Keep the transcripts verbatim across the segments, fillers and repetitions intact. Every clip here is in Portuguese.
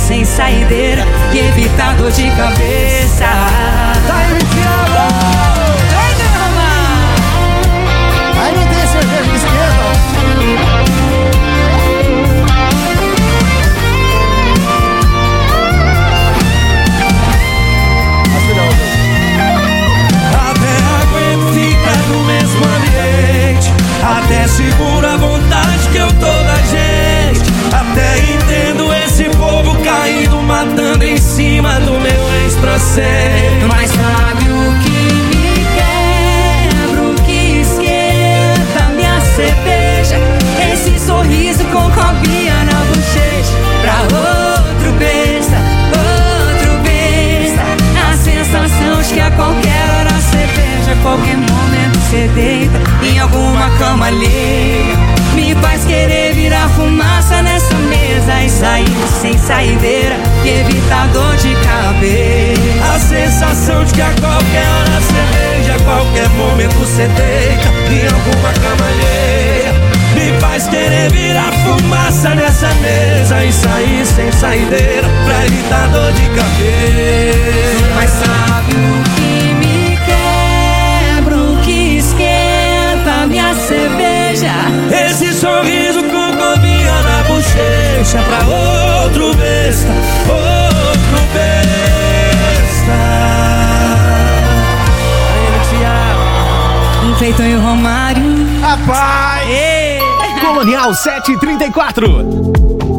sem saideira e evitar dor de cabeça. Tá iniciado! Vai, derrama! Aí não tem certeza que esquenta. No mesmo ambiente, até seguro a vontade que eu tô da gente. Até entendo esse povo caindo, matando em cima do meu ex pra sempre. Mas sabe o que me quebra, o que esquenta minha cerveja? Esse sorriso com cobrinha na bochecha. Pra outro besta, outro besta. A sensação de que a qualquer hora cê beija, a qualquer momento cê deita em alguma cama alheia. Me faz querer virar fumaça nessa mesa e sair sem saideira e evitar dor de cabeça. A sensação de que a qualquer hora cê beija, a qualquer momento cê deita em alguma cama alheia. Me faz querer virar fumaça nessa mesa e sair sem saideira pra evitar dor de cabeça. Mas sabe o que me quebra, o que esquenta minha cerveja? Esse sorriso com cobrinha na bochecha. Pra outro besta, outro besta. Um Cleiton e o Romário. Rapaz! Ei. Colonial sete e trinta e quatro.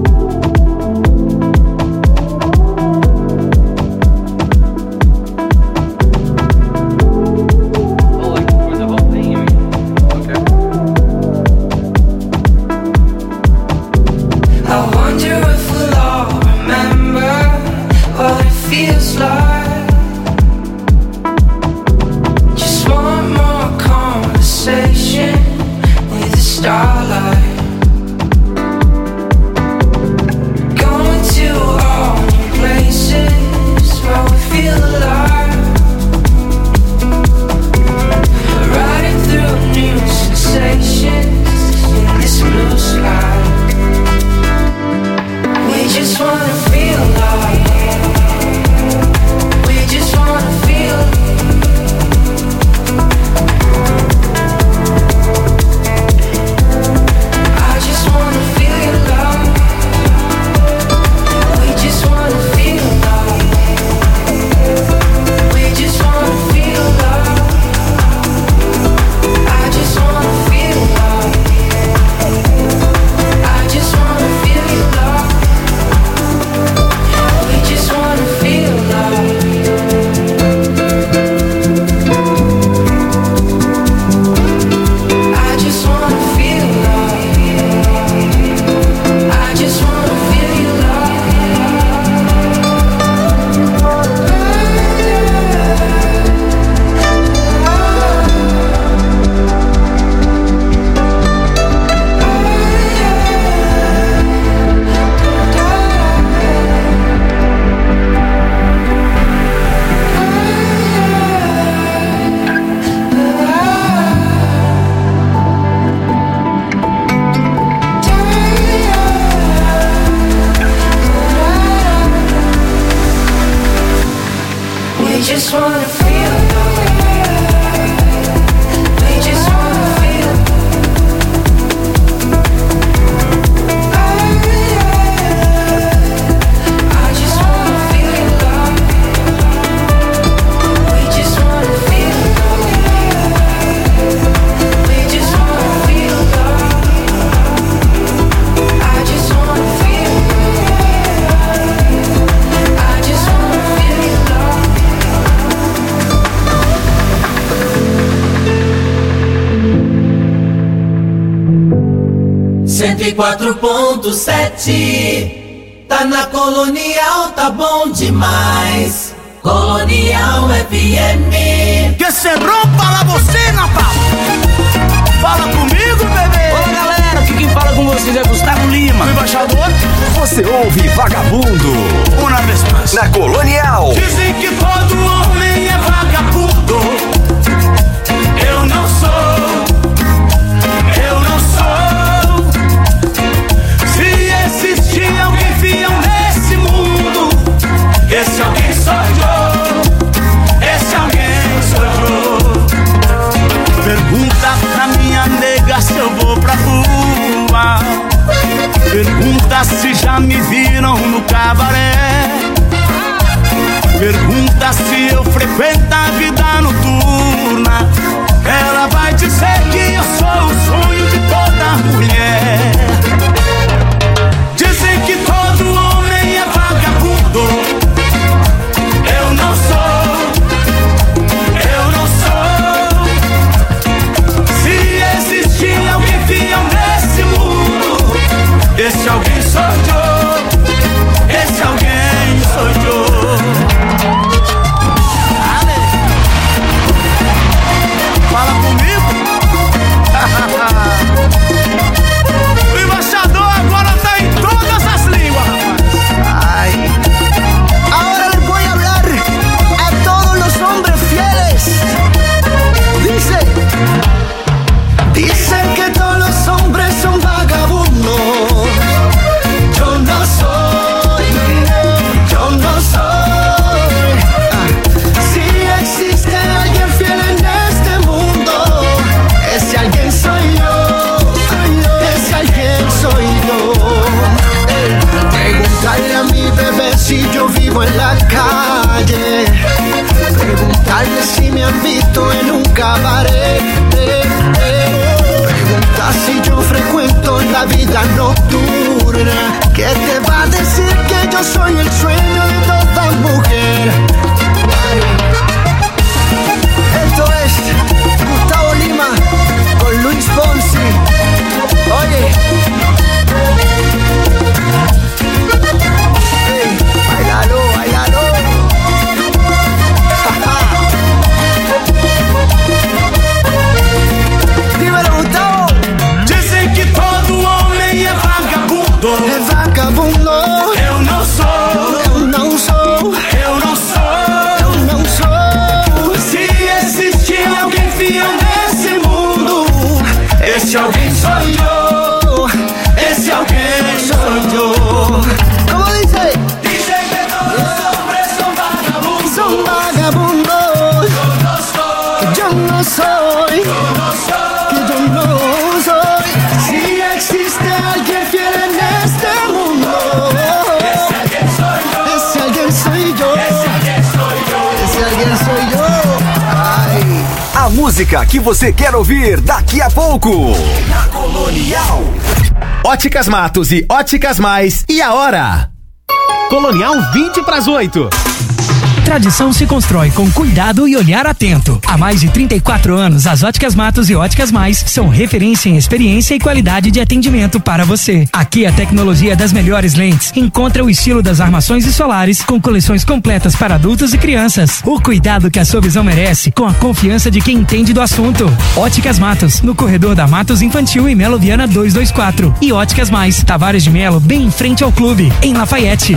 cento e quatro ponto sete, tá na Colonial, tá bom demais. Colonial F M. Que cê rompa lá você, Natal. Fala comigo, bebê. Olá, galera, aqui quem fala com vocês é Gustavo Lima. O embaixador. Você ouve Vagabundo. Uma vez mais. Na Colonial. Dizem que todo homem é vagabundo. Eu não sou. Eu não sou. Se existir alguém fiel nesse mundo, já me viram no cabaré. Pergunta se eu frequento a vida noturna. Ela vai dizer que eu sou o sonho de toda mulher. Dizem que todo homem é vagabundo. Eu não sou, eu não sou. Se existir alguém fiel nesse mundo, esse alguém sou eu. Esse alguém sou eu. Fala comigo. O embaixador agora tá em todas as línguas, rapaz. Ay. Ahora les voy a hablar a todos los hombres fieles. Dice, dicen que todos los hombres son vagabundos. Yo no soy, yo no soy. Ah. Si existe alguien fiel en este mundo, ese alguien soy yo, ese alguien soy yo. Eh, Preguntarle a mi bebé si yo vivo en la calle. Preguntarle si me han visto en un cabaret. Eh, eh. Pregunta si yo frecuento la vida nocturna. ¿Qué te va a decir que yo soy el sueño de toda mujer? Ay. Esto es Gustavo Lima con Luis Fonsi. Oye. Hey, bailalo, bailalo. Dímelo, Gustavo. Dizem que todo homem é vagabundo. É vagabundo. Eu não sou, Eu não sou, eu não sou. eu não sou. Se existir alguém fiel nesse mundo, esse alguém sou eu. Esse alguém sou eu. ¿Cómo dice? Dizem que todos os hombres são vagabundos. Son vagabundos. Eu não sou, Yo no soy, eu não sou. que yo no soy. Si existe alguien fiel en este mundo, Esse alguém sou eu. ese alguien soy yo. Esse alguém sou eu. Ese alguien soy yo. Ay. A música que você quer ouvir daqui a pouco. Na Colonial. Óticas Matos e Óticas Mais. E a hora? Colonial vinte para as oito. Tradição se constrói com cuidado e olhar atento. Há mais de trinta e quatro anos, as Óticas Matos e Óticas Mais são referência em experiência e qualidade de atendimento para você. Aqui a tecnologia das melhores lentes encontra o estilo das armações e solares com coleções completas para adultos e crianças. O cuidado que a sua visão merece com a confiança de quem entende do assunto. Óticas Matos, no corredor da Matos Infantil e Melo Viana duzentos e vinte e quatro. E Óticas Mais, Tavares de Melo, bem em frente ao clube, em Lafayette.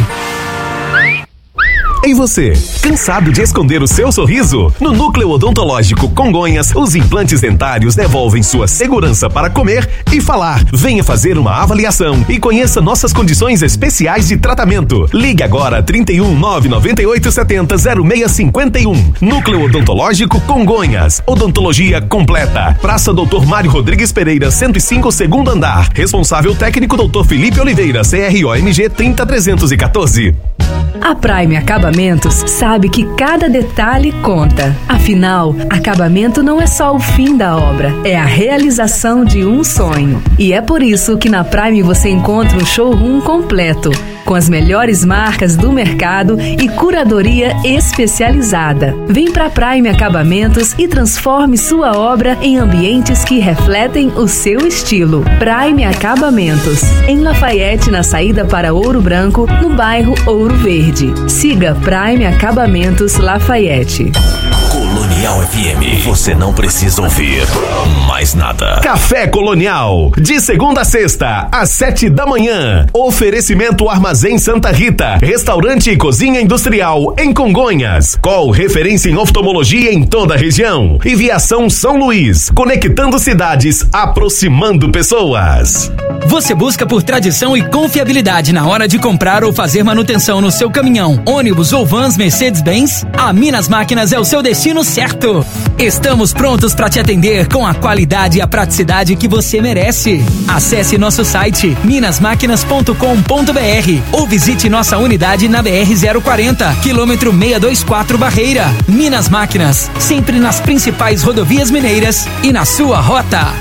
E você, cansado de esconder o seu sorriso? No Núcleo Odontológico Congonhas, os implantes dentários devolvem sua segurança para comer e falar. Venha fazer uma avaliação e conheça nossas condições especiais de tratamento. Ligue agora trinta e um, nove nove oito sete zero, zero seis cinco um. Núcleo Odontológico Congonhas. Odontologia completa. Praça Doutor Mário Rodrigues Pereira, cento e cinco, segundo andar. Responsável técnico Doutor Felipe Oliveira, C R O M G trinta trezentos e quatorze. A Prime Acabamentos sabe que cada detalhe conta. Afinal, acabamento não é só o fim da obra, é a realização de um sonho. E é por isso que na Prime você encontra um showroom completo, com as melhores marcas do mercado e curadoria especializada. Vem pra Prime Acabamentos e transforme sua obra em ambientes que refletem o seu estilo. Prime Acabamentos, em Lafayette, na saída para Ouro Branco, no bairro Ouro Verde. Siga Prime Acabamentos Lafayette. Colonial F M, você não precisa ouvir mais nada. Café Colonial, de segunda a sexta, às sete da manhã. Oferecimento Armazém Santa Rita, restaurante e cozinha industrial em Congonhas. Call referência em oftalmologia em toda a região. E Viação São Luís, conectando cidades, aproximando pessoas. Você busca por tradição e confiabilidade na hora de comprar ou fazer manutenção no seu caminhão, ônibus ou vans Mercedes-Benz? A Minas Máquinas é o seu destino certo. certo. Estamos prontos para te atender com a qualidade e a praticidade que você merece. Acesse nosso site minas máquinas ponto com ponto br ou visite nossa unidade na B R zero quarenta, quilômetro seiscentos e vinte e quatro Barreira. Minas Máquinas, sempre nas principais rodovias mineiras e na sua rota.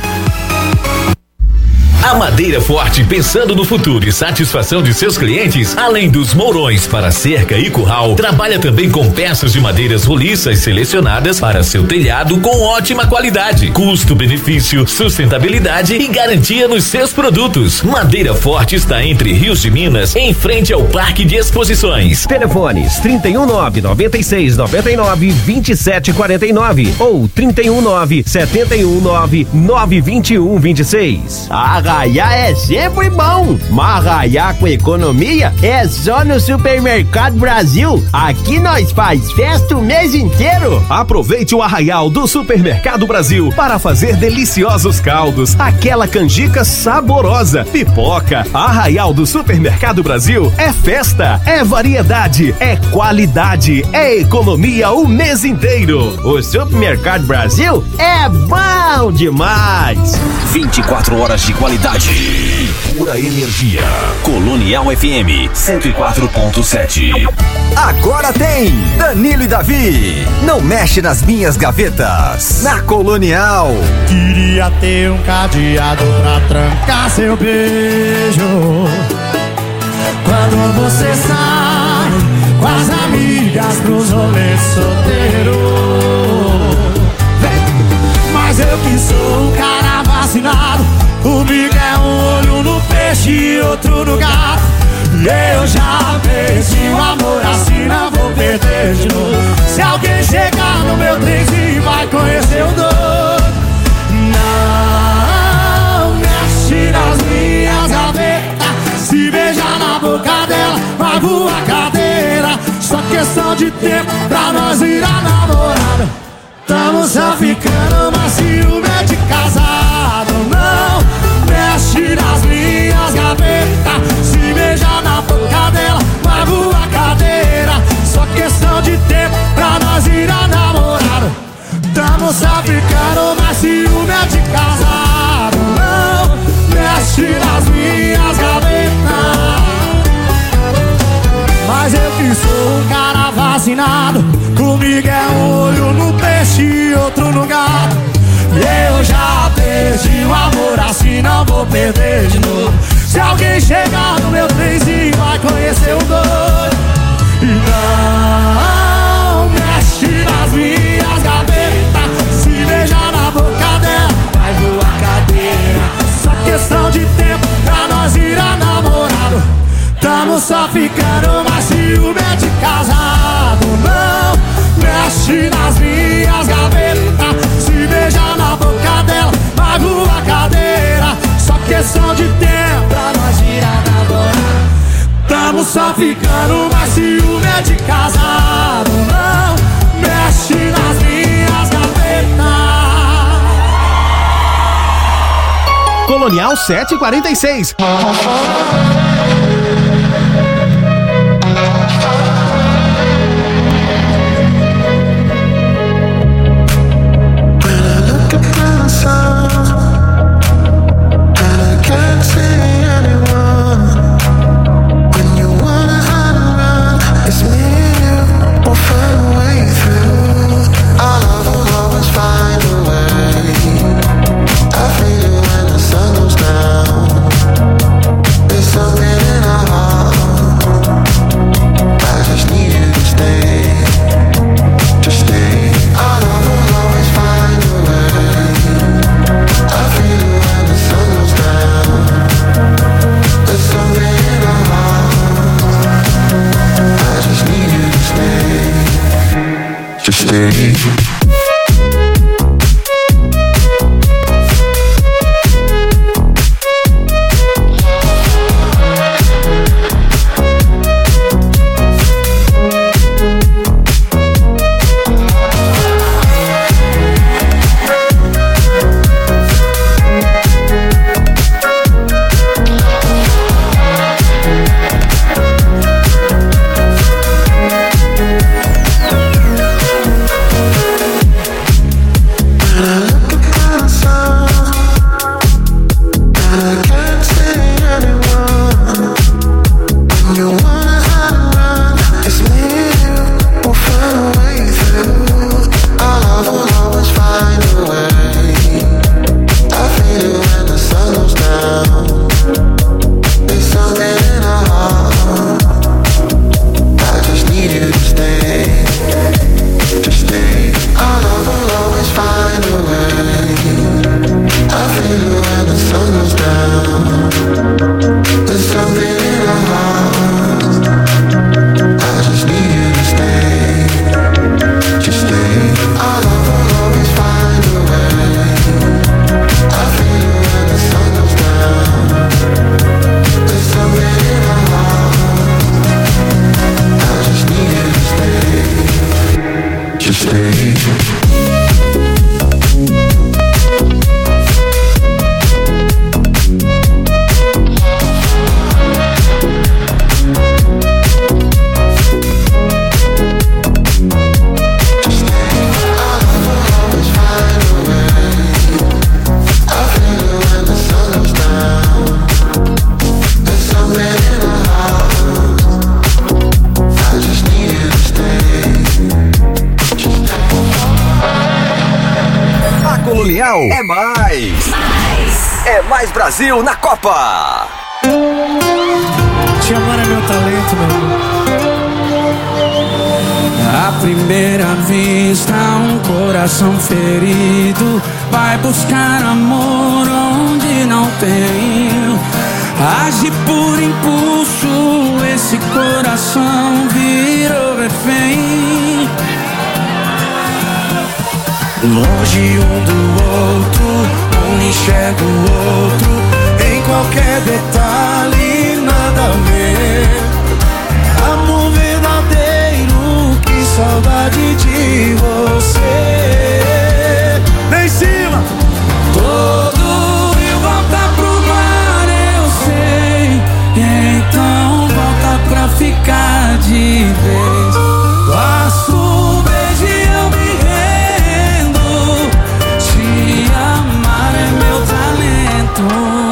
A Madeira Forte, pensando no futuro e satisfação de seus clientes, além dos mourões para cerca e curral, trabalha também com peças de madeiras roliças selecionadas para seu telhado com ótima qualidade, custo-benefício, sustentabilidade e garantia nos seus produtos. Madeira Forte está entre Rios de Minas, em frente ao Parque de Exposições. Telefones trinta e um nove, noventa e seis, noventa e nove, vinte e sete quarenta e nove ou trinta e um nove, setenta e um nove, nove vinte e um vinte e seis. Arraiar é sempre bom, mas arraiar com economia é só no Supermercado Brasil. Aqui nós faz festa o mês inteiro. Aproveite o arraial do Supermercado Brasil para fazer deliciosos caldos, aquela canjica saborosa, pipoca. Arraial do Supermercado Brasil é festa, é variedade, é qualidade, é economia o mês inteiro. O Supermercado Brasil é bom demais. vinte e quatro horas de qualidade. Pura energia. Colonial F M cento e quatro ponto sete. Agora tem Danilo e Davi. Não mexe nas minhas gavetas. Na Colonial. Queria ter um cadeado pra trancar seu beijo. Quando você sai com as amigas pros rolês solteiro. Mas eu que sou um cara vacinado. Comigo é um olho no peixe e outro no gato. Eu já perdi o amor assim, não vou perder de novo. Se alguém chegar no meu trenzinho vai conhecer o doido. Não mexe nas minhas gavetas. Se beijar na boca dela vai voar cadeira. Só questão de tempo pra nós ir a namorada. Tamo só ficando, mas ciúme é de casado. Não mexe nas minhas gavetas. Se beijar na boca dela vai voar cadeira. Só questão de tempo pra nós ir a namorada. Tamo só ficando, mas ciúme é de casado. Não mexe nas minhas gavetas. Mas eu que sou um cara vacinado. Comigo é um olho no peixe e outro no gato. Eu já perdi o amor assim, não vou perder de novo. Se alguém chegar no meu trenzinho vai conhecer o doido. E não mexe nas minhas gavetas. Se beijar na boca dela vai voar cadeira. Só questão de tempo pra nós ir a namorado. Tamo só ficando, mas ciúme é de casado. Não mexe nas minhas gavetas. Se beijar na boca dela vai voar cadeira. Só questão de tempo pra nós ir a namorar. Tamo só ficando, mas ciúme é de casado. Não mexe nas minhas gavetas. Colonial sete e quarenta e seis. It's me and you, we'll find a way through. Our love will always find a way. I feel it when the sun goes down. There's something in our heart. I just need you to stay. Just stay. Our love will always find a way. I feel it when the sun goes down. There's something in our hearts. I just need you to stay. Just stay. Our love will always find a way. I feel it when the sun goes down. There's something in our hearts. I just need you to stay. Just stay. Colonial é mais. mais. É mais Brasil na Copa. Te amar é meu talento, meu amor. À primeira vista, um coração ferido vai buscar amor onde não tem. Age por impulso, esse coração virou refém. Longe um do outro, um enxerga o outro. Em qualquer detalhe, nada a ver. Amor verdadeiro, que saudade de você. Lá em cima! Todo rio volta pro mar, eu sei. Então volta pra ficar de vez. Passo um beijo e eu me rendo. Te amar é meu talento.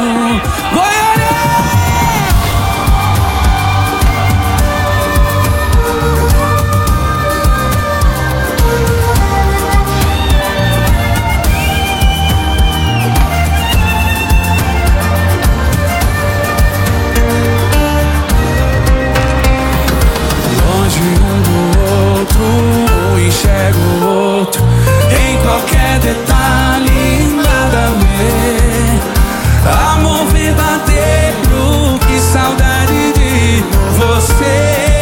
Enxergo o outro em qualquer detalhe, nada a ver. Amor verdadeiro, que saudade de você.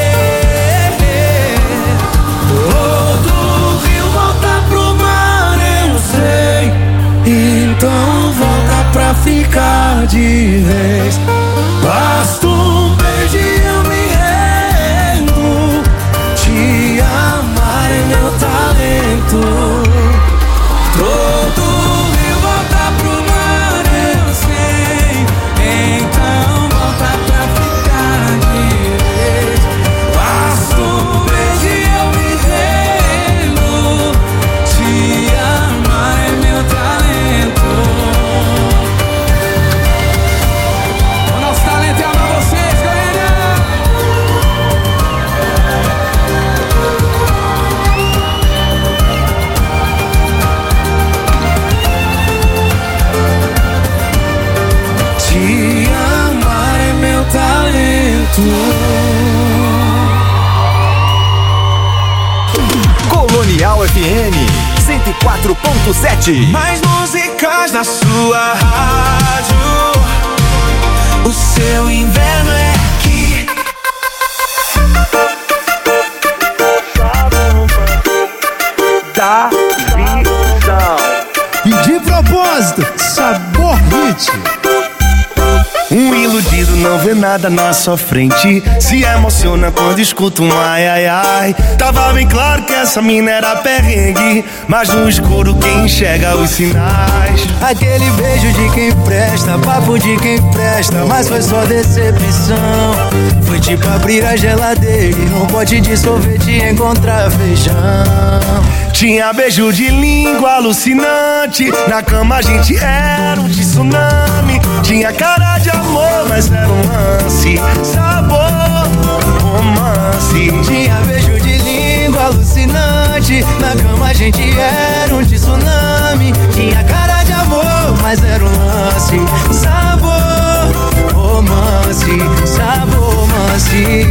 Todo rio volta pro mar, eu sei. Então volta pra ficar de vez. Basta um beijo e eu me rendo. Te amar é meu talento. Todo rio volta pro mar, eu sei. Então volta pra ficar de vez. Basta um beijo e eu me rendo. Te amar é meu talento. O nosso talento é amar vocês, galera. Te amar é meu talento. Colonial F M cento e quatro ponto sete. Mais músicas na sua rádio. O seu inverno é aqui. Da visão. E de propósito, sabor hit. Um iludido não vê nada na sua frente. Se emociona quando escuta um ai ai ai. Tava bem claro que essa mina era perrengue, mas no escuro quem enxerga os sinais. Aquele beijo de quem presta, papo de quem presta, mas foi só decepção. Foi tipo abrir a geladeira e num pote de sorvete encontrar feijão. Tinha beijo de língua alucinante, na cama a gente era um tsunami. Tinha cara de amor, mas era um lance, sabor, romance. Tinha beijo de língua alucinante. Na cama a gente era um tsunami. Tinha cara de amor, mas era um lance. Sabor, romance, sabor, romance.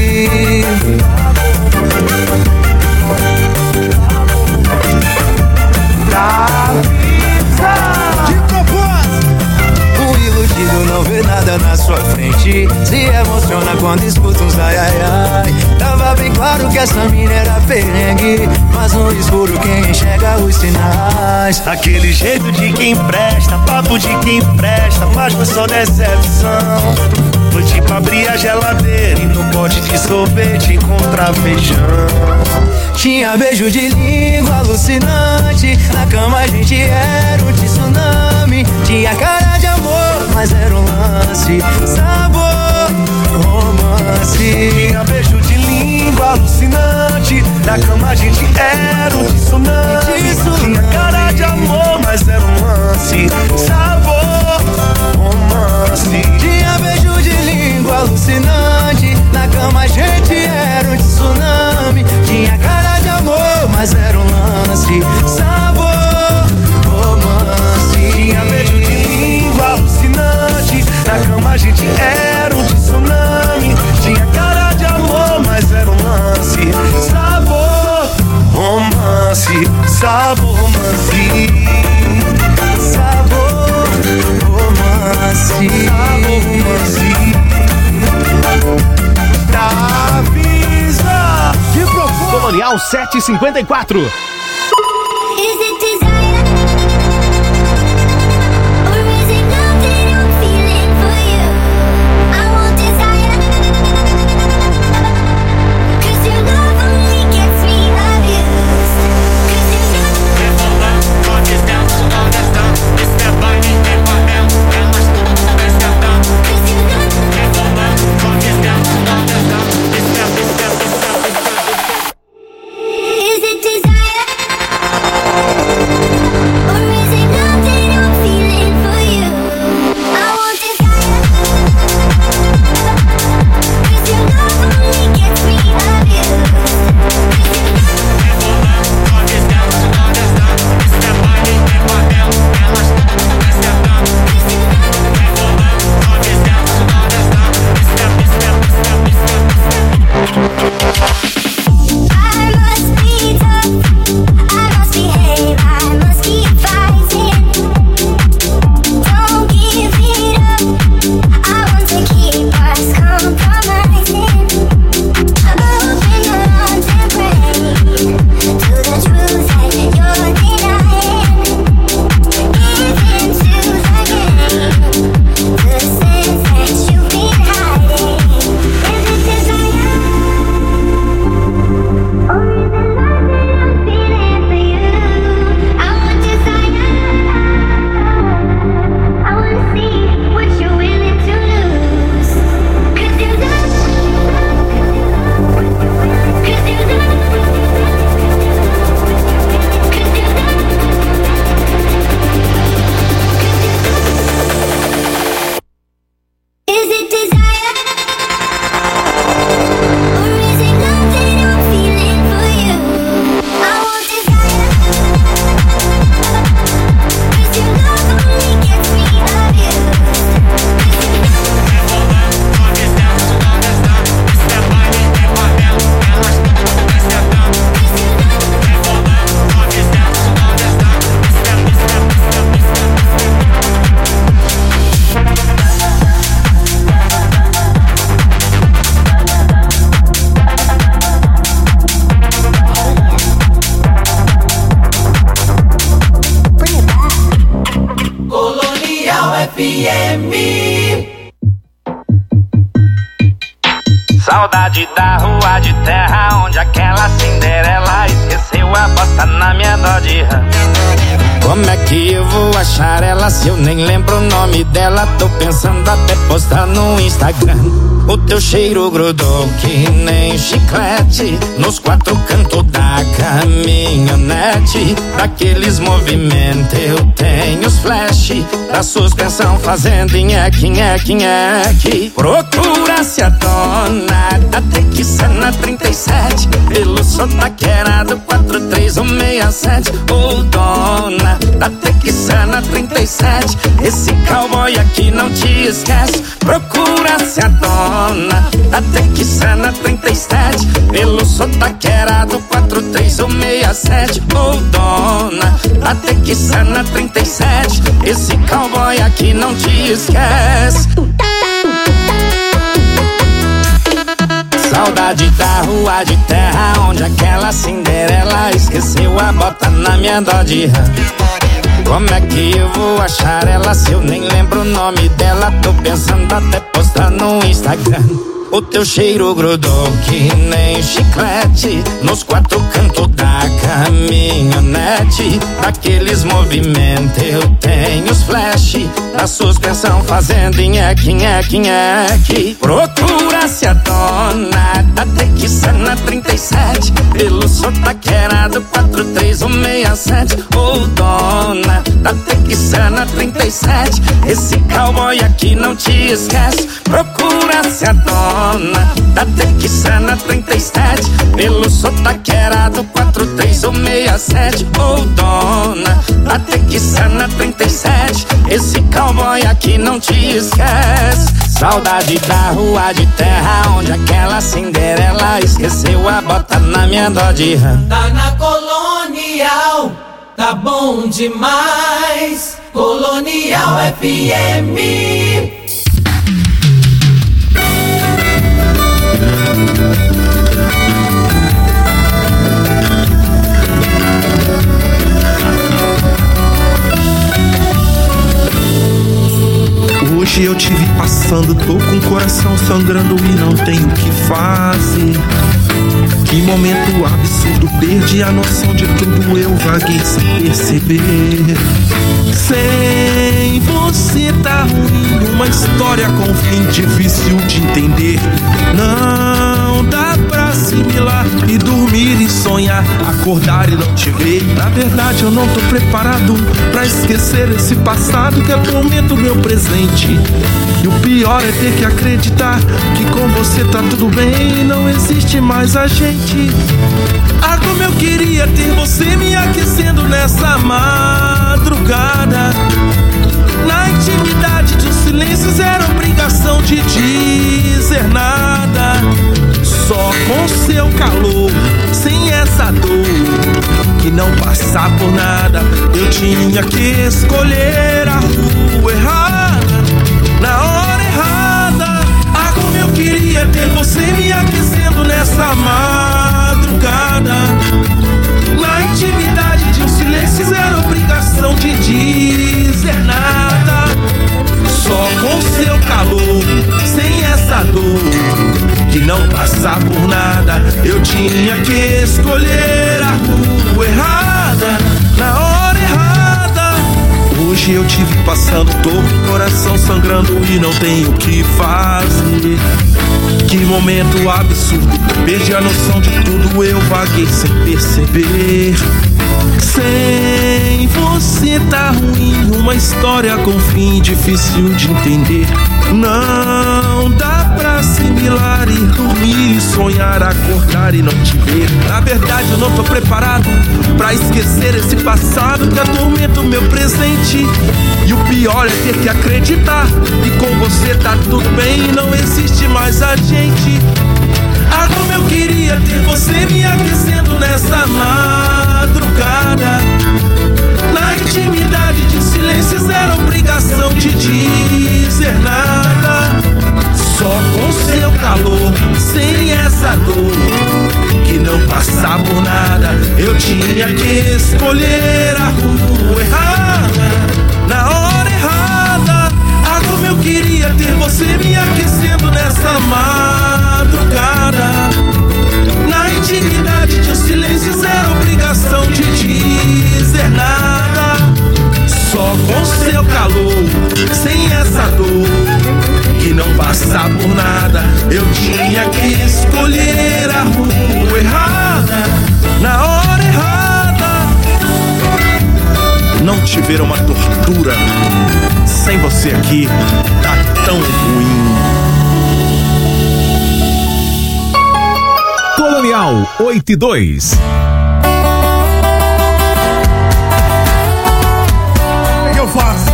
De propósito. O iludido não vê nada na sua frente. Se emociona quando escuta uns ai ai ai. Tava bem claro que essa mina era perrengue, mas no escuro quem enxerga os sinais. Aquele jeito de quem presta, papo de quem presta, mas foi só decepção. Foi tipo abrir a geladeira e no pote de sorvete encontrar feijão. Tinha beijo de língua alucinante. Na cama a gente era um tsunami. Tinha cara de amor, mas era um lance. Sabor, romance. Tinha beijo de língua alucinante. Na cama a gente era um tsunami. Tinha cara de amor, mas era um lance. Sabor, romance. Tinha beijo de língua alucinante. Na cama a gente era um tsunami. Tinha cara de amor, mas era um lance. Sabor, romance. Tinha beijo de língua alucinante. Na cama a gente era um tsunami. Tinha cara de amor, mas era um lance. Sabor, romance. Sabor, romance. Sabor, romance. Sabor, romance. Da Visa. De propósito. Colonial setecentos e cinquenta e quatro. Saudade da rua de terra onde aquela Cinderela esqueceu a bota na minha Dodge Ram. Como é que eu vou achar ela se eu nem lembro o nome dela? Tô pensando até postar no Instagram. O teu cheiro grudou que nem chiclete nos quatro cantos da caminhonete. Daqueles movimentos eu tenho os flash da suspensão fazendo nheque, nheque, nheque. Procura-se a dona até que cena na trinta e sete, pelo sotaqueirado quatro três um seis sete. Ô dona da Texana trinta e sete, esse cowboy aqui não te esquece. Procura-se a dona da Texana trinta e sete, pelo sotaqueirado quatro três um seis sete. Ô dona da Texana trinta e sete, esse cowboy aqui não te esquece. Saudade da rua de terra, onde aquela Cinderela esqueceu a bota na minha Dodge Ram. Como é que eu vou achar ela se eu nem lembro o nome dela? Tô pensando até postar no Instagram. O teu cheiro grudou que nem chiclete nos quatro cantos da caminhonete. Daqueles movimentos eu tenho os flash da suspensão fazendo nheque, nheque, nheque. Procura-se a dona da Texana trinta e sete, pelo sotaqueirado quatro três um seis sete. Ô dona da Texana trinta e sete, esse cowboy aqui não te esquece. Procura-se a dona da Texana trinta e sete, pelo sotaqueirado quatro três um seis sete. Ô dona da Texana trinta e sete, esse cowboy aqui não te esquece. Saudade da rua de terra, onde aquela Cinderela esqueceu a bota na minha Dodge Ram. Tá na Colonial, tá bom demais. Colonial F M. Hoje eu te vi passando, tô com o coração sangrando e não tenho o que fazer. Que momento absurdo, perdi a noção de tudo, eu vaguei sem perceber. Sem você tá ruim, uma história com fim difícil de entender. Não dá pra assimilar e dormir e sonhar, acordar e não te ver. Na verdade eu não tô preparado pra esquecer esse passado que atormenta o meu presente. E o pior é ter que acreditar que com você tá tudo bem e não existe mais a gente. Ah, como eu queria ter você me aquecendo nessa madrugada. Na intimidade de um silêncio, zero obrigação de dizer nada. Só com seu calor, sem essa dor, que não passar por nada. Eu tinha que escolher a rua errada, na hora errada. Ah, como eu queria ter você me aquecendo nessa madrugada. Na intimidade de um silêncio, zero obrigação de dizer nada. Só com seu calor, sem essa dor, que não passar por nada. Eu tinha que escolher a rua errada, na hora errada. Hoje eu te vi passando, tô com o coração sangrando e não tenho o que fazer. Que momento absurdo, perdi a noção de tudo, eu vaguei sem perceber. Sem você tá ruim, uma história com fim difícil de entender. Não dá pra assimilar, ir dormir e sonhar, acordar e não te ver. Na verdade eu não tô preparado pra esquecer esse passado que atormenta o meu presente. E o pior é ter que acreditar que com você tá tudo bem e não existe mais a gente. Ah, como eu queria ter você me aquecendo nessa madrugada. Na intimidade de um silêncio, zero obrigação de dizer nada. Só com seu calor, sem essa dor, que não passar por nada. Eu tinha que escolher a rua errada, na hora errada. Ah, como eu queria ter você me aquecendo nessa madrugada. Na intimidade de um silêncio, zero obrigação de dizer nada. Só com seu calor, sem essa dor, que não passar por nada. Eu tinha que escolher a rua errada, na hora errada. Não te ver uma tortura, sem você aqui tá tão ruim. Colonial oito e dois. O que eu faço?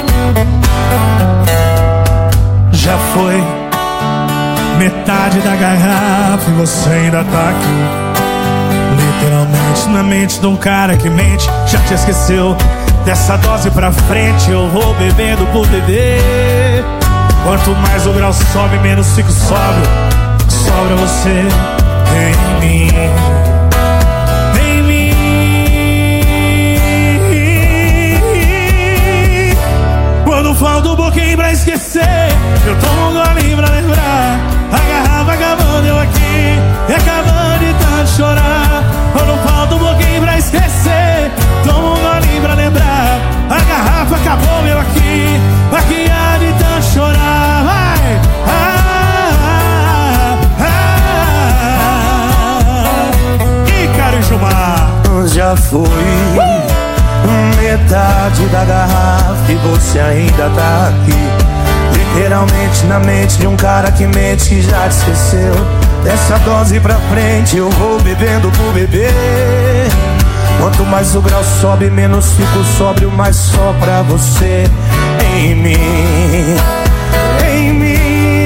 Já foi metade da garrafa e você ainda tá aqui. Literalmente na mente de um cara que mente. Já te esqueceu? Dessa dose pra frente eu vou bebendo por beber. Quanto mais o grau sobe, menos fico sóbrio. Sobra você em mim, em mim. Quando falta um pouquinho pra esquecer, eu tomo um golinho pra lembrar. A garrafa acabando, eu aqui e acabando de tanto chorar. Quando falta um pouquinho pra esquecer, tomo um golinho pra lembrar. A garrafa acabou, eu aqui, aqui há de tanto chorar. Vai! Ah, ah, ah. Ícaro e Gilmar. Já foi metade da garrafa e você ainda tá aqui. Literalmente na mente de um cara que mente que já te esqueceu. Dessa dose pra frente eu vou bebendo por beber. Quanto mais o grau sobe, menos fico sóbrio, mais só pra você em mim, em mim.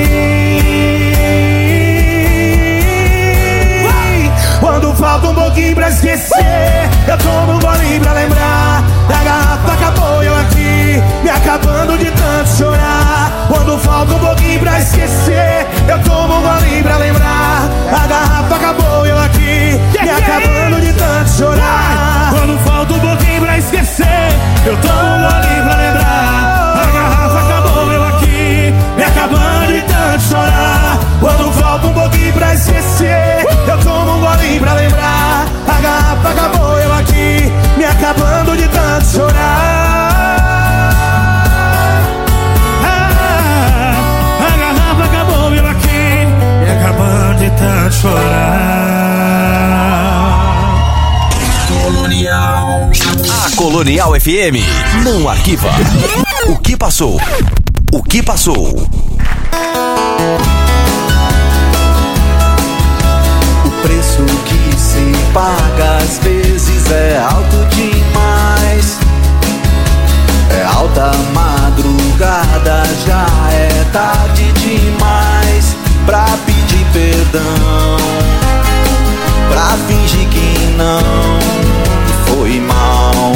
Quando falta um pouquinho pra esquecer, eu tomo um golinho pra lembrar. A garrafa acabou, eu aqui, me acabando de tanto chorar. Quando falta um pouquinho pra esquecer, eu tomo um golinho pra lembrar. A garrafa acabou, eu aqui, me acabando de tanto chorar. Quando falta um pouquinho pra esquecer, eu tomo um golinho pra lembrar. A garrafa acabou, eu aqui, me acabando de tanto chorar. Quando falta um pouquinho pra esquecer, eu tomo um golinho pra lembrar. A garrafa acabou, eu aqui, me acabando de tanto chorar. Ah, a garrafa acabou, eu aqui, me acabando de tanto chorar. Colonial. A Colonial F M não arquiva. O que passou? O que passou? O preço que se paga às vezes é alto demais. É alta madrugada, já é tarde demais pra pedir perdão, pra fingir que não foi mal.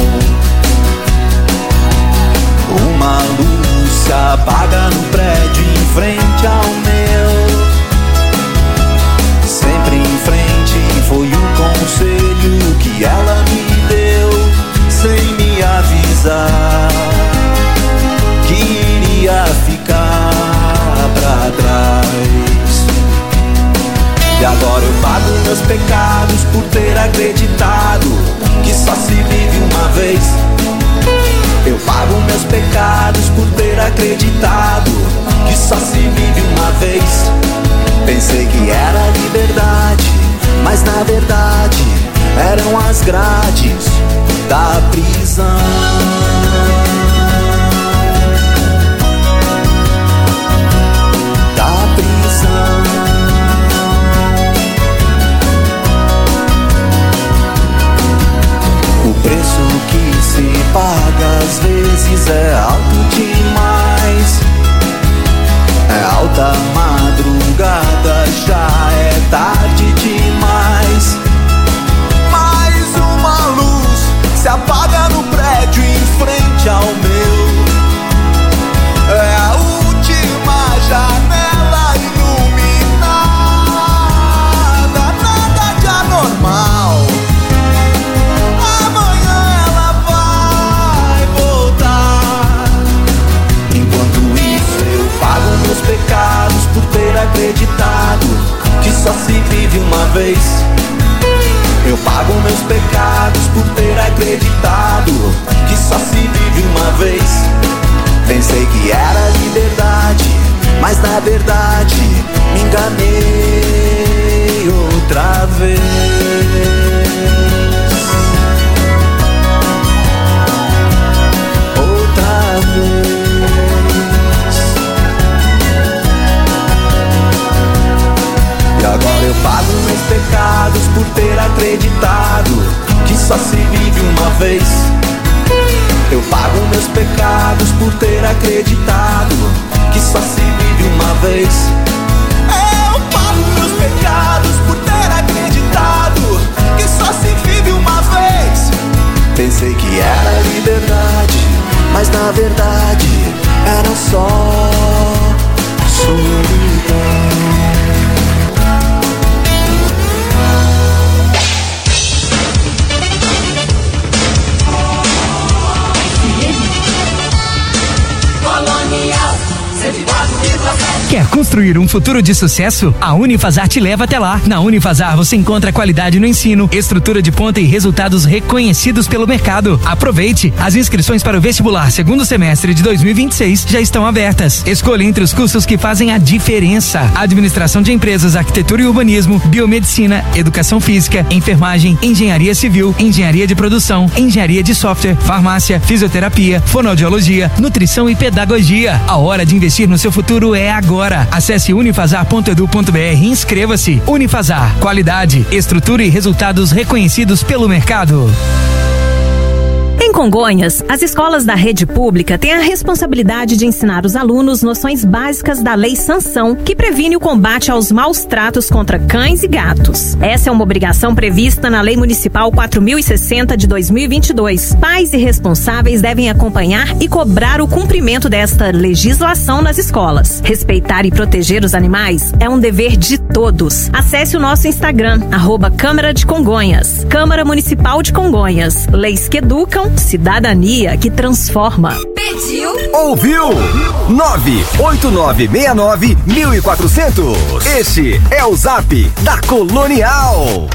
Uma luz se apaga no prédio em frente ao meu. Sempre em frente foi o conselho que ela me deu, sem me avisar que iria ficar pra trás. E agora eu pago meus pecados por ter acreditado que só se vive uma vez. Eu pago meus pecados por ter acreditado que só se vive uma vez. Pensei que era liberdade, mas na verdade eram as grades da prisão. Da prisão. O preço que se paga às vezes é alto demais. É alta madrugada, já é tarde demais. Mais uma luz se apaga no prédio em frente ao meu. É a última janela iluminada, nada de anormal. Amanhã ela vai voltar. Enquanto isso eu pago meus pecados por ter acreditado que só se vive uma vez. Eu pago meus pecados por ter acreditado que só se vive uma vez. Pensei que era liberdade, mas na verdade me enganei outra vez. Outra vez. E agora eu pago meus pecados acreditado que só se vive uma vez. Eu pago meus pecados por ter acreditado que só se vive uma vez. Eu pago meus pecados por ter acreditado que só se vive uma vez. Pensei que era liberdade, mas na verdade era só solidão. Quer construir um futuro de sucesso? A Unifasar te leva até lá. Na Unifasar você encontra qualidade no ensino, estrutura de ponta e resultados reconhecidos pelo mercado. Aproveite! As inscrições para o vestibular segundo semestre de dois mil e vinte e seis já estão abertas. Escolha entre os cursos que fazem a diferença: administração de empresas, arquitetura e urbanismo, biomedicina, educação física, enfermagem, engenharia civil, engenharia de produção, engenharia de software, farmácia, fisioterapia, fonoaudiologia, nutrição e pedagogia. A hora de investir no seu futuro é agora. Acesse unifasar ponto edu ponto br e inscreva-se. Unifasar, qualidade, estrutura e resultados reconhecidos pelo mercado. Em Congonhas, as escolas da rede pública têm a responsabilidade de ensinar os alunos noções básicas da Lei Sanção, que previne o combate aos maus tratos contra cães e gatos. Essa é uma obrigação prevista na Lei Municipal quatro mil e sessenta de dois mil e vinte e dois. Pais e responsáveis devem acompanhar e cobrar o cumprimento desta legislação nas escolas. Respeitar e proteger os animais é um dever de todos. Acesse o nosso Instagram, arroba Câmara de Congonhas. Câmara Municipal de Congonhas. Leis que educam, cidadania que transforma. Pediu? Ouviu? nove oito nove seis nove um quatro zero zero. Este é o Zap da Colonial.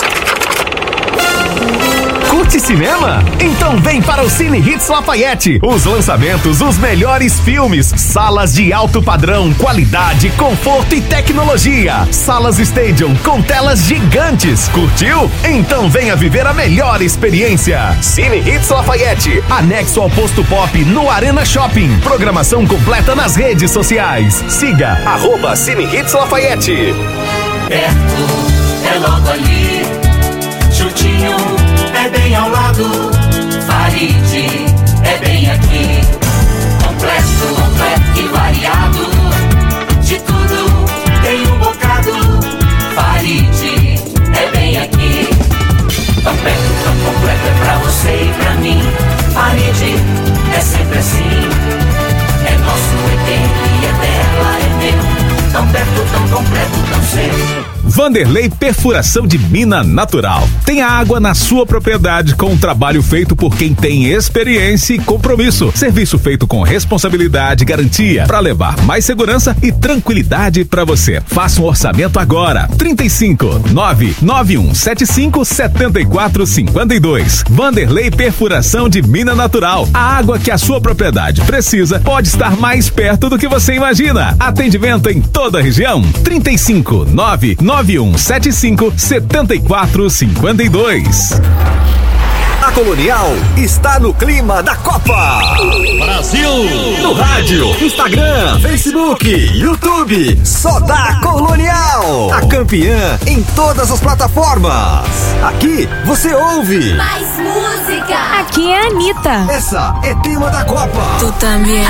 Curte cinema? Então vem para o Cine Hits Lafayette. Os lançamentos, os melhores filmes, salas de alto padrão, qualidade, conforto e tecnologia. Salas Stadium com telas gigantes. Curtiu? Então venha viver a melhor experiência. Cine Hits Lafayette, anexo ao Posto Pop no Arena Shopping. Programação completa nas redes sociais. Siga arroba Cine Hits Lafayette. Perto, é logo ali. Chutinho, é bem ao lado. Farid, é bem aqui. Completo, completo e variado. De tudo tem um bocado. Farid, é bem aqui. Tão perto, tão completo é pra você e pra mim. Farid, é sempre assim. É nosso, é dele, é dela, é meu. Tão perto, tão completo, tão seu. Vanderlei Perfuração de Mina Natural. Tem água na sua propriedade com um trabalho feito por quem tem experiência e compromisso. Serviço feito com responsabilidade e garantia para levar mais segurança e tranquilidade para você. Faça um orçamento agora. trinta e cinco, nove nove um sete cinco sete quatro cinco dois. Vanderlei Perfuração de Mina Natural. A água que a sua propriedade precisa pode estar mais perto do que você imagina. Atendimento em toda a região. trinta e cinco, nove nove um sete cinco sete quatro cinco dois. A Colonial está no clima da Copa. Brasil! No rádio, Instagram, Facebook, YouTube. Só dá Colonial. A campeã em todas as plataformas. Aqui você ouve mais música. Aqui é a Anitta. Essa é tema da Copa. Tu também.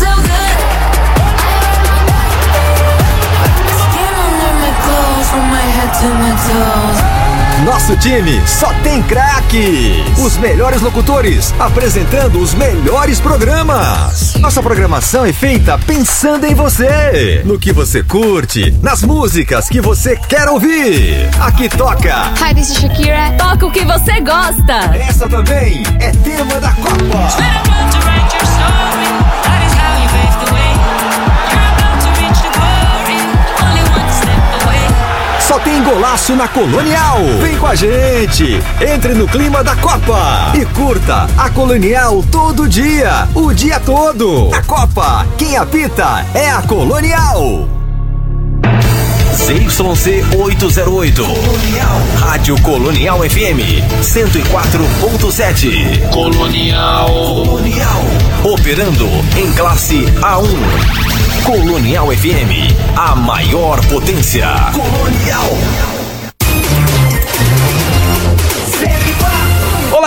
Nosso time só tem craques. Os melhores locutores apresentando os melhores programas. Nossa programação é feita pensando em você, no que você curte, nas músicas que você quer ouvir. Aqui toca Hi, this is Shakira. Toca o que você gosta. Essa também é tema da Copa. Só tem golaço na Colonial. Vem com a gente. Entre no clima da Copa e curta a Colonial todo dia, o dia todo. A Copa, quem apita é a Colonial. Z Y C oitocentos e oito. Colonial. Rádio Colonial F M cento e quatro ponto sete. Colonial. Colonial. Operando em classe A um. Colonial F M, a maior potência. Colonial.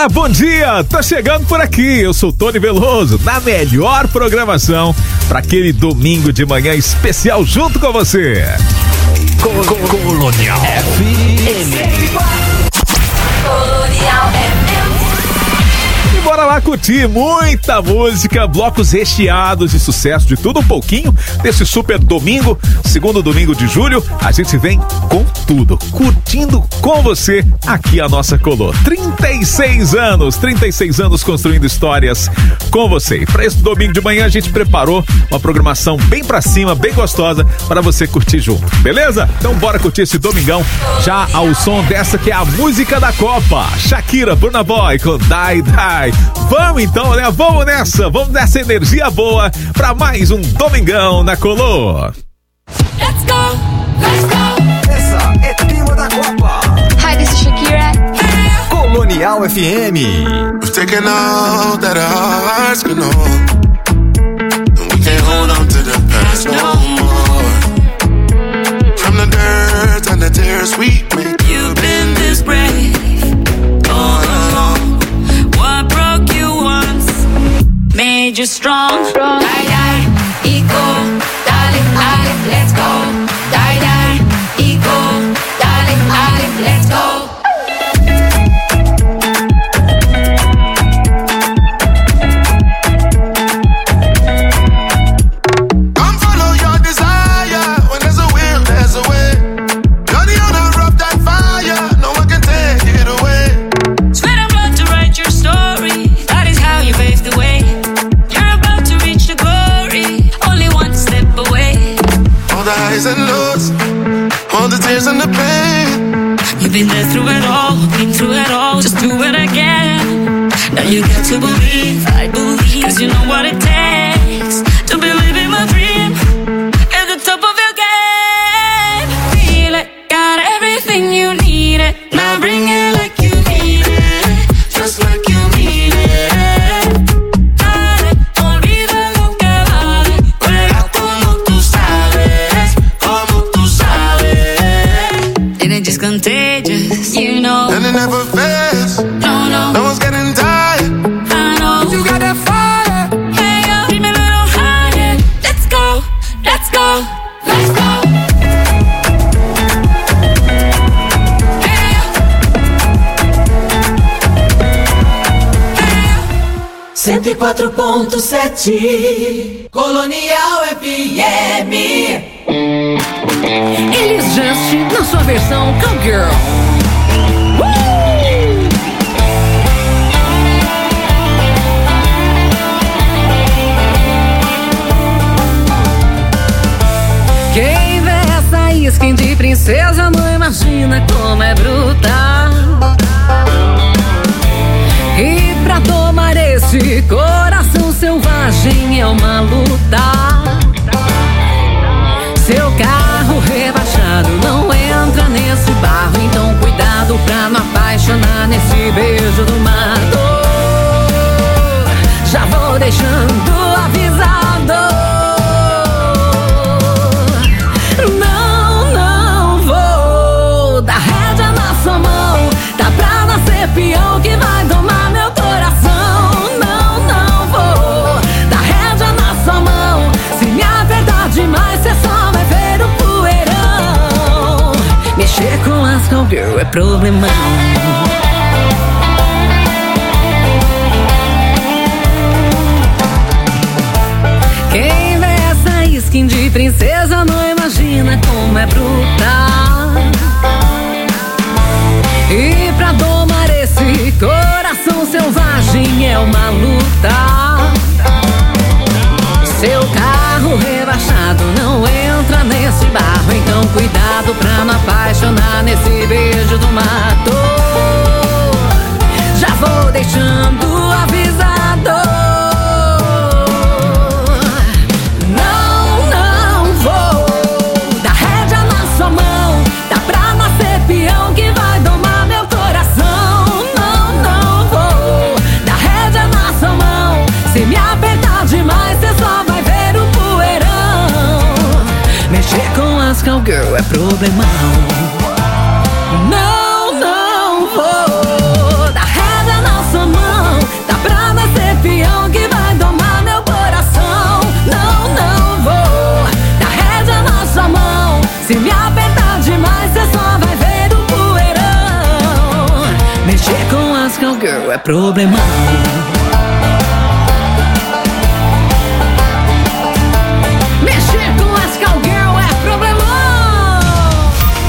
Olá, bom dia! Tô chegando por aqui, eu sou Tony Veloso, na melhor programação para aquele domingo de manhã especial junto com você. Col Colonial F M. Colonial F M. E bora lá curtir muita música, blocos recheados de sucesso, de tudo um pouquinho. Nesse super domingo, segundo domingo de julho, a gente vem com tudo, curtindo com você aqui a nossa Colô. trinta e seis anos, trinta e seis anos construindo histórias com você. E para esse domingo de manhã a gente preparou uma programação bem pra cima, bem gostosa para você curtir junto, beleza? Então bora curtir esse domingão já ao som dessa que é a música da Copa. Shakira, Burna Boy com Die Die. Vamos então, né? Vamos nessa, vamos nessa energia boa para mais um domingão na Colô. Let's go, let's go. Essa é tema da Copa. Hi, this is Shakira. Colonial F M. We've taken all that our hearts can hold, and we can't hold on to the past no more. From the dirt and the tears we make. You've been this brave all along. What broke you once made you strong. Die, die, ego, darling, darling, let's go. Die, die, ego, darling, darling, let's go. Come follow your desire. When there's a will, there's a way. You're the owner of that fire. No one can take it away. Sweat and blood to write your story. That is how you pave the way. You're about to reach the glory. Only one step away. All the highs and lows, all the tears and the pain. You've been there through it all, been through it all. Just do it again. Now you got to believe, I believe. Cause you know what it takes to believe in my dream. At the top of your game. Feel it, got everything you need it. Now bring it like you need it. Just like you need it. Dale, olvida lo que vale. Juega como tú sabes, como tú sabes. And it's just contagious, you know. And it never fails. No, no. No one's getting tired. I know. You got that fire. Hey, yo, keep me a little higher. Let's go, let's go, let's go. cento e quatro ponto sete Colonial F M. Elis Just na sua versão Cowgirl. Quem vê essa skin de princesa não imagina como é brutal. E pra tomar esse coração selvagem é uma luta. Seu carro rebaixado não entra nesse barro, então cuidado pra não apaixonar nesse beijo do mato. Já vou deixando avisado. Não, não vou dar rédea na sua mão. Tá pra nascer peão que vai domar meu coração. Não, não vou dar rédea na sua mão. Se me apertar demais, cê só vai ver o poeirão. Mexer com as cowgirl é problemão. Quem vê essa skin de princesa não imagina como é brutal. E pra domar esse coração selvagem é uma luta. Seu carro rebaixado não entra nesse barro, então cuidado pra não apaixonar nesse beijo do mato. Já vou deixando avisado. Não, não vou dar rédea na sua mão. Tá pra nascer peão que vai domar meu coração. Não, não vou dar rédea na sua mão. Se me apertar demais, cê só vai ver o poeirão. Mexer com as cowgirl é problemão. Não, não vou dar rédea na sua Mexer com as cowgirl é problemão. Mexer com as cowgirl é problemão.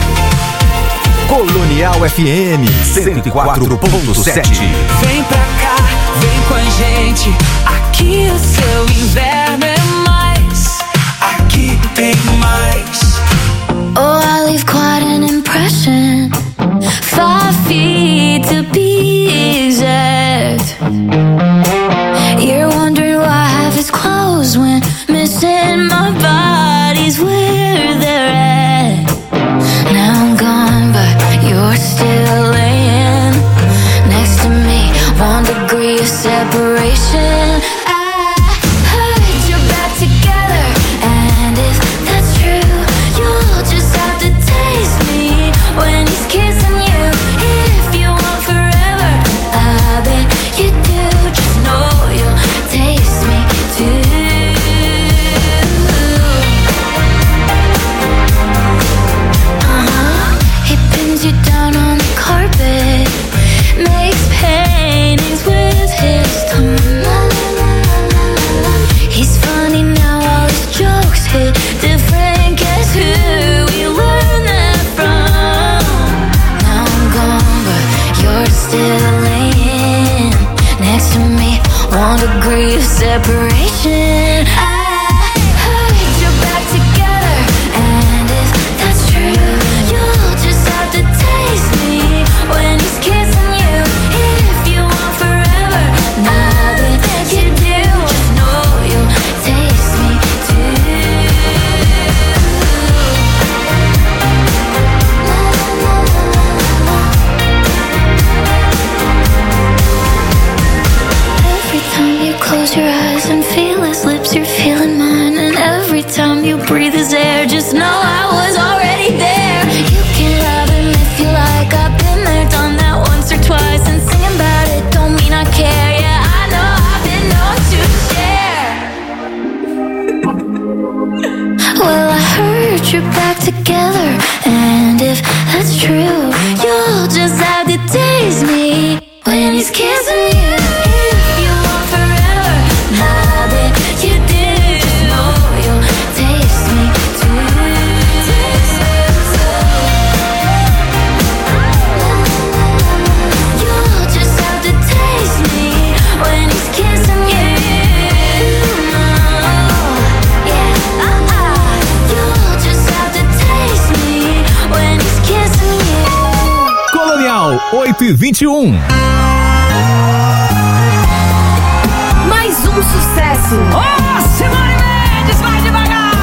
Colonial F M cento e quatro ponto sete. Vem pra cá, vem com a gente. Aqui o seu inverno é mais. Aqui tem mais. Oh, I leave quite an impression. Five feet to be exact. You're wondering why I have his clothes when missing my body's where they're at. Now I'm gone, but you're still laying next to me. One degree of separation. I heard you're back together, and if that's true, you'll just have to taste me when he's kissing you. If you want forever, I bet you do. Just know you'll taste me too. Uh-huh. He pins you down on the carpet, makes paintings with his tongue. He's funny now, all his jokes hit different. Guess who we learned that from? Now I'm gone, but you're still laying next to me. One degree of separation. I heard you're back together, and if that's true, you'll just have to taste me when he's kissing you. If you want forever, I bet you do. Just know you'll taste me too. Every time you close your eyes and feel his lips, you're feeling mine. And every time you breathe his air, just know I was already there. You can love him if you like. I've been there, done that once or twice. And singing about it don't mean I care. Yeah, I know I've been known to share. Well, I heard you're back together, and if that's true, you'll just have to taste me when he's kissing you. If you want forever, I bet you do. Just know you'll taste me too. You'll just have to taste me when he's kissing you. Yeah, uh-uh. You'll just have to taste me when he's kissing you. Colonial oito e vinte e um. Mais um sucesso. Oh, Simone Mendes, vai devagar,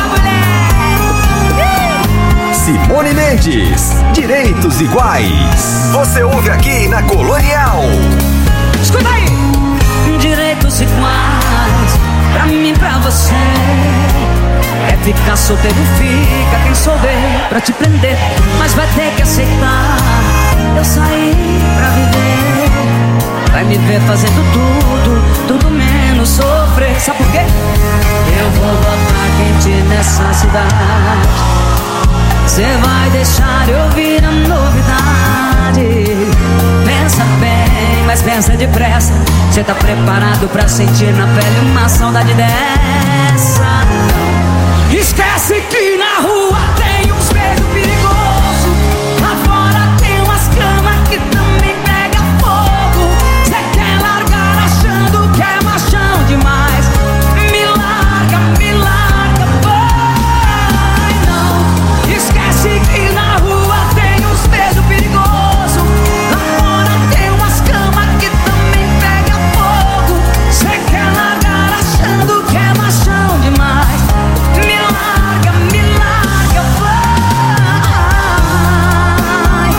mulher. Simone Mendes, Direitos Iguais. Você ouve aqui na Colonial. Escuta aí. Direitos iguais, pra mim, pra você. É ficar solteiro, fica quem souber pra te prender, mas vai ter que aceitar. Eu saí pra viver. Vai me ver fazendo tudo, tudo menos sofrer. Sabe por quê? Eu vou botar quente nessa cidade. Cê vai deixar eu ouvir a novidade. Pensa bem, mas pensa depressa. Cê tá preparado pra sentir na pele uma saudade dessa? Esquece que na rua tem uns beijos perigosos. Lá fora tem umas camas que também pega fogo. Cê quer largar achando que é machão demais. Me larga, me larga, vai não. Esquece que na rua tem uns beijos perigosos. Lá fora tem umas camas que também pega fogo. Cê quer largar achando que é machão demais. Me larga, me larga, vai.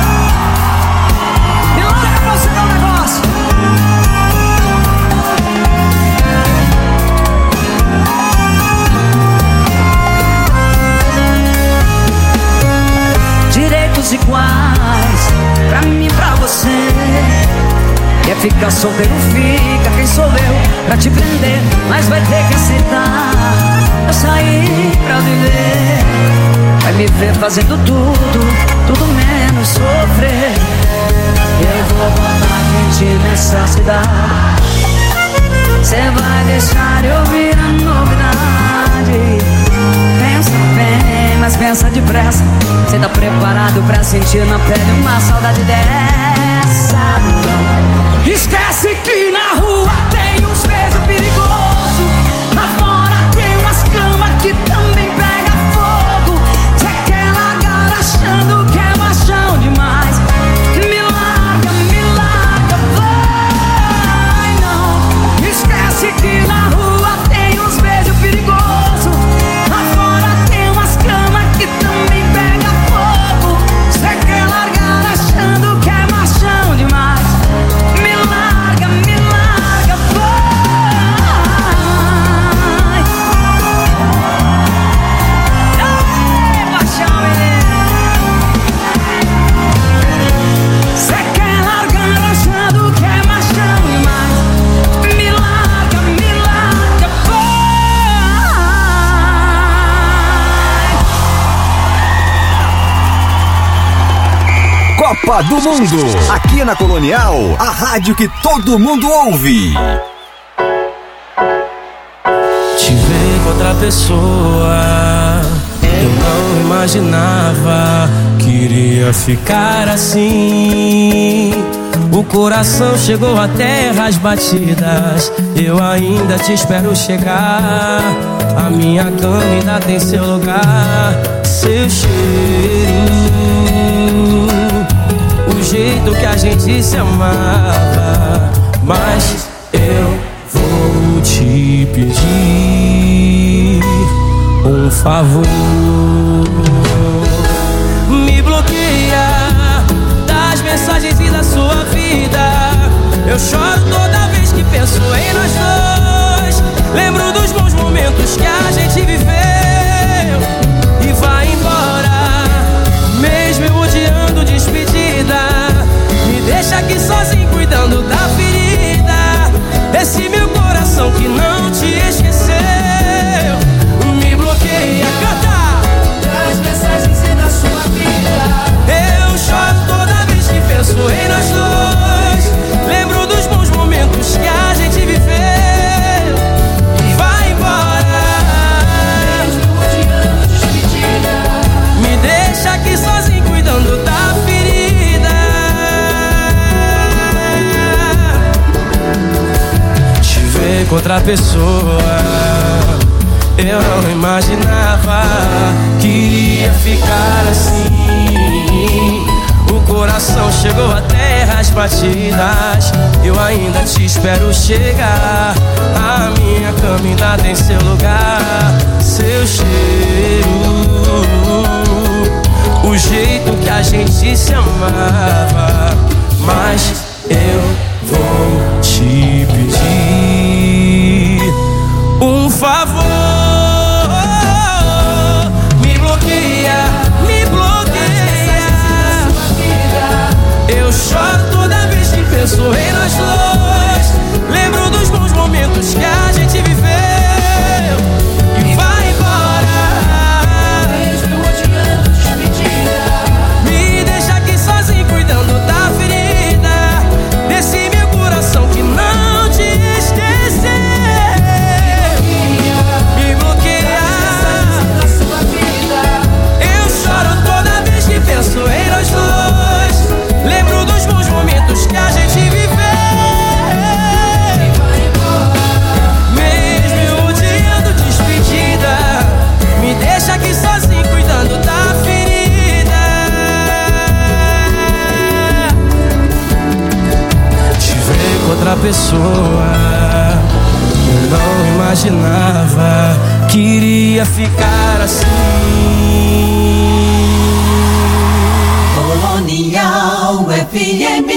Me larga pra você ver um negócio. Direitos iguais, pra mim e pra você. Quer ficar solteiro, fica quem sou eu pra te prender, mas vai ter que aceitar. Eu saí pra viver. Vai me ver fazendo tudo, tudo menos sofrer. Eu vou nessa cidade. Cê vai deixar eu ouvir a novidade. Pensa bem, mas pensa depressa. Cê tá preparado pra sentir na pele uma saudade dessa? Esquece que na rua tem uns beijos perigosos. Lá fora tem umas camas que também pega fogo. Cê quer largar achando que é machão demais. Me larga, me larga, vai não. Esquece que na rua tem uns beijos perigosos. Lá fora tem umas camas que também pega fogo. Cê quer largar achando que é machão demais. Me larga, me larga, vai. Ei, paixão, menino. Cê quer largar achando que é machão demais. Me larga, me larga, vai. Copa do Mundo. Aqui na Colonial, a rádio que todo mundo ouve. Te ver com outra pessoa, eu não imaginava que iria ficar assim. O coração chegou a terras batidas, eu ainda te espero chegar. A minha cama ainda tem seu lugar, seu cheiro, o jeito que a gente se amava. Mas eu vou te pedir um favor. Me bloqueia das mensagens e da sua vida. Eu choro toda vez que penso em nós dois. Lembro dos bons momentos que a gente viveu e vai embora, mesmo eu odiando despedida. Me deixa aqui sozinho cuidando da ferida desse meu coração que não te esqueceu. Me bloqueia, canta! Das mensagens e da sua vida. Eu choro toda vez que penso em nós dois. Lembro dos bons momentos que a gente viveu e vai embora, mesmo odiando despedida. Me deixa aqui sozinho cuidando da ferida. Te ver com outra pessoa, eu não imaginava que iria ficar assim. O coração chegou a terras batidas, eu ainda te espero chegar. A minha cama ainda tem seu lugar, seu cheiro, o jeito que a gente se amava. Mas eu vou te pedir um favor. Me bloqueia, me bloqueia. Eu choro toda vez que penso em nós dois. Lembro dos bons momentos que a gente viveu e vai embora, mesmo odiando despedida. Me deixa aqui sozinho cuidando da ferida desse meu coração que não te esqueceu. Me bloqueia da sua vida. Eu choro toda vez que penso em nós dois. Lembro dos bons momentos que a gente viveu e vai embora, mesmo odiando despedida. Me deixa aqui sozinho cuidando da ferida. Te ver com outra pessoa, eu não imaginava que iria ficar assim. Colonial F M.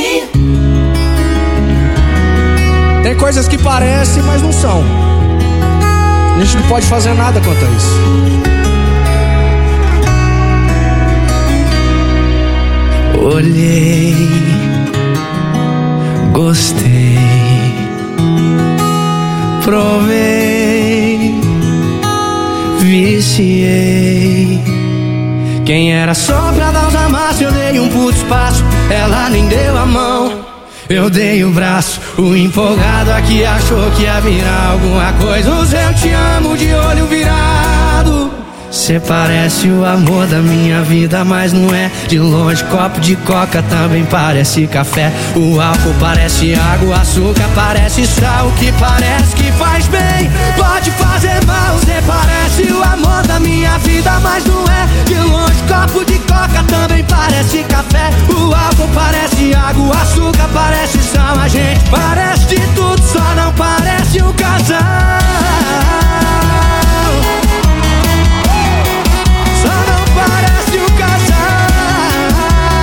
Tem coisas que parecem, mas não são. A gente não pode fazer nada quanto a isso. Olhei, gostei, provei, viciei. Quem era só pra dar os amassos, eu dei um puto espaço, ela nem deu a mão. Eu dei o braço, o empolgado aqui achou que ia virar alguma coisa. Os eu te amo de olho virado. Cê parece o amor da minha vida, mas não é. De longe, copo de coca também parece café. O álcool parece água, o açúcar parece sal. O que parece que faz bem pode fazer mal. Cê parece o amor da minha vida, mas não é. De longe, copo de coca também parece café. O álcool parece água, o açúcar parece sal. A gente parece de tudo, só não parece um casal. Parece um casal.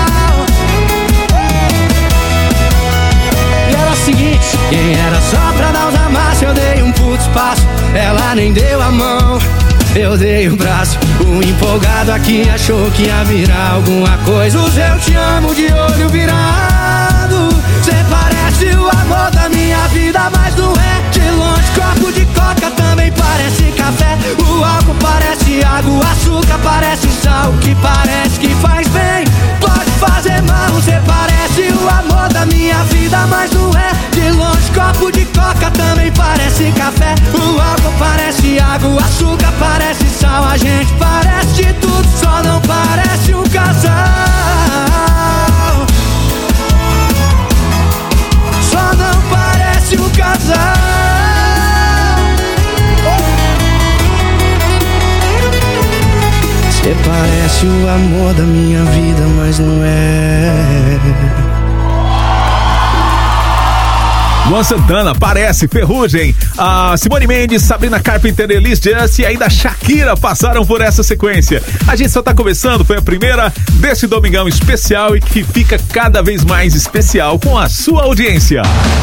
E era o seguinte, quem era só pra dar os amassos, eu dei um puto espaço. Ela nem deu a mão, eu dei o braço. O empolgado aqui achou que ia virar alguma coisa. Os eu te amo de olho virado. Cê parece o amor da minha vida, mas não é. De longe, copo de coca também parece café. O álcool parece água, o açúcar parece sal. O que parece que faz bem pode fazer mal. Cê parece o amor da minha vida, mas não é. De longe, copo de coca também parece café. O álcool parece água, o açúcar parece sal. A gente parece de tudo, só não parece um casal. Só não parece um casal. Cê parece o amor da minha vida, mas não é. Luan Santana, parece, Ferrugem. A Simone Mendes, Sabrina Carpenter, Elis Just e ainda Shakira passaram por essa sequência. A gente só tá começando, foi a primeira desse domingão especial e que fica cada vez mais especial com a sua audiência.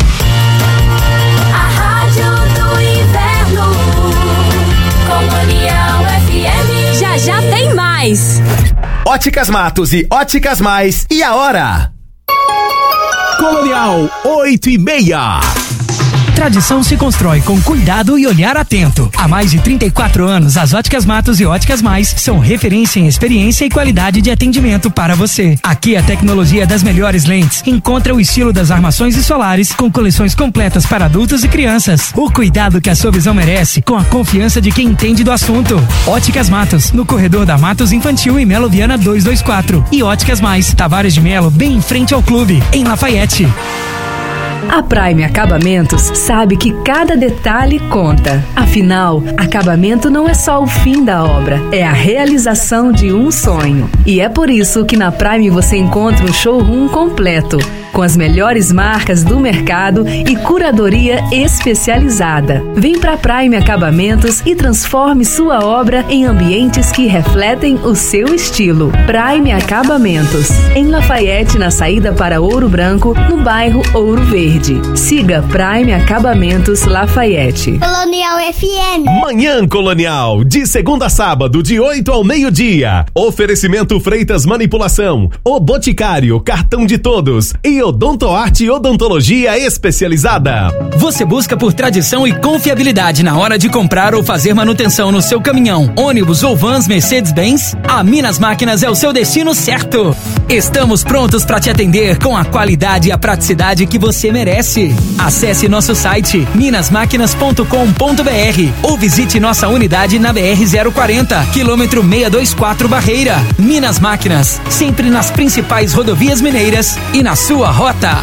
A Rádio do Inverno, Colonial F M. Já já tem mais. Óticas Matos e Óticas Mais. E a hora? Colonial, oito e meia. Tradição se constrói com cuidado e olhar atento. Há mais de trinta e quatro anos, as Óticas Matos e Óticas Mais são referência em experiência e qualidade de atendimento para você. Aqui a tecnologia das melhores lentes encontra o estilo das armações e solares com coleções completas para adultos e crianças. O cuidado que a sua visão merece com a confiança de quem entende do assunto. Óticas Matos, no corredor da Matos Infantil em Melo Viana duzentos e vinte e quatro. E Óticas Mais, Tavares de Melo, bem em frente ao clube, em Lafayette. A Prime Acabamentos sabe que cada detalhe conta. Afinal, acabamento não é só o fim da obra, é a realização de um sonho. E é por isso que na Prime você encontra um showroom completo, com as melhores marcas do mercado e curadoria especializada. Vem pra Prime Acabamentos e transforme sua obra em ambientes que refletem o seu estilo. Prime Acabamentos, em Lafayette, na saída para Ouro Branco, no bairro Ouro Verde. Siga Prime Acabamentos Lafayette. Colonial F M. Manhã Colonial, de segunda a sábado, de oito ao meio-dia. Oferecimento Freitas Manipulação, O Boticário, Cartão de Todos e Odontoarte Odontologia Especializada. Você busca por tradição e confiabilidade na hora de comprar ou fazer manutenção no seu caminhão, ônibus ou vans Mercedes-Benz? A Minas Máquinas é o seu destino certo. Estamos prontos para te atender com a qualidade e a praticidade que você merece. Acesse nosso site minas máquinas ponto com ponto b r ou visite nossa unidade na B R zero quarenta, quilômetro seiscentos e vinte e quatro Barreira. Minas Máquinas, sempre nas principais rodovias mineiras e na sua rota.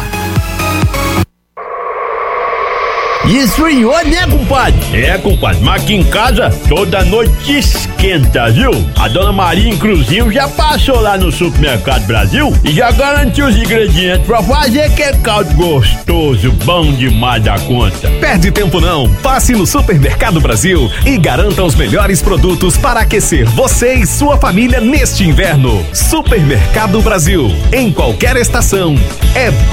Esfriou, né, compadre? É, compadre, mas aqui em casa toda noite esquenta, viu? A dona Maria, inclusive, já passou lá no Supermercado Brasil e já garantiu os ingredientes pra fazer aquele caldo gostoso, bom demais da conta. Perde tempo não, passe no Supermercado Brasil e garanta os melhores produtos para aquecer você e sua família neste inverno. Supermercado Brasil, em qualquer estação, é